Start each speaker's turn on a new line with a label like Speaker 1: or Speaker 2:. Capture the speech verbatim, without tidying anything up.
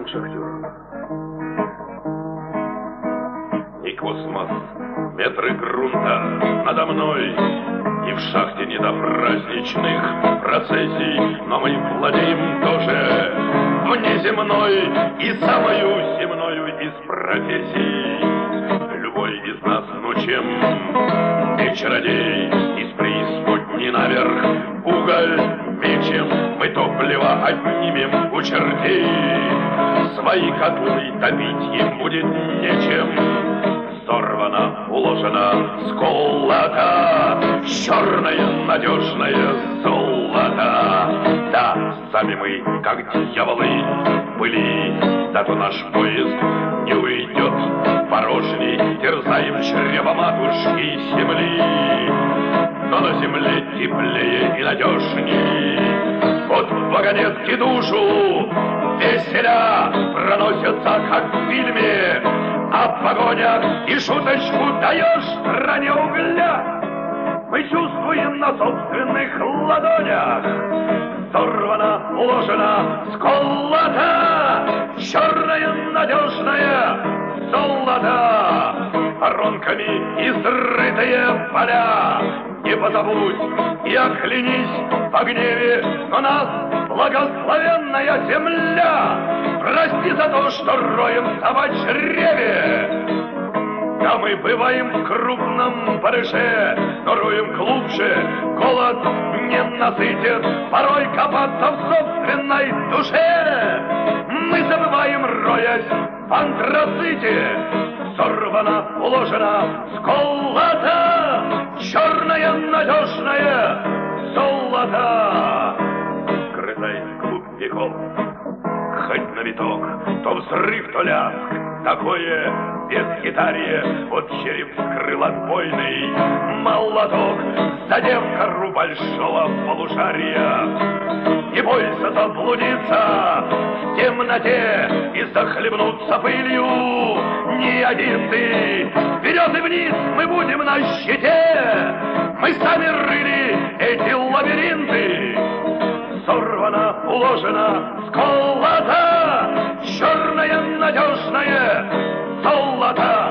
Speaker 1: простым шахтером. И космос, метры грунта надо мной, и в шахте не до праздничных процессий, но мы владеем тоже внеземной и самою земною из профессий. Любой из нас, ну чем не чародей, из преисподней наверх уголь мечем, мы топливо отнимем у чертей. Свои котлы топить им будет нечем. Сорвано, уложено, сколото, черное надежное золото. Да, сами мы, как дьяволы, были, зато наш поезд не уйдет порожней. Терзаем чрево матушки земли, но на земле теплее и надежней. Вот в вагонетке душу веселя проносятся, как в фильме, а в погонях и шуточку даешь ране угля. Мы чувствуем на собственных ладонях. Сорвано, уложено, сколото, черное надежное золото. Воронками изрытые поля. Не позабудь и оклянись по гневе, но нас благословенная земля. Прости за то, что роемся в чреве. Да, мы бываем в крупном барыше, но роем глубже, голод не насытит. Порой копаться в собственной душе мы забываем, роясь в антраците. Сорвано, уложено, сколото, черное надежное золото. Грызай вглубь веков, хоть на виток, то взрыв, то лязг, такое бесхитрие. Вот череп вскрыл отбойный молоток, задев кору большого полушария. Не бойся заблудиться в темноте и захлебнуться пылью. Не один ты, вперед и вниз мы будем на щите. Мы сами рыли эти лабиринты. Сорвано, уложено, сколото, черное надежное золото.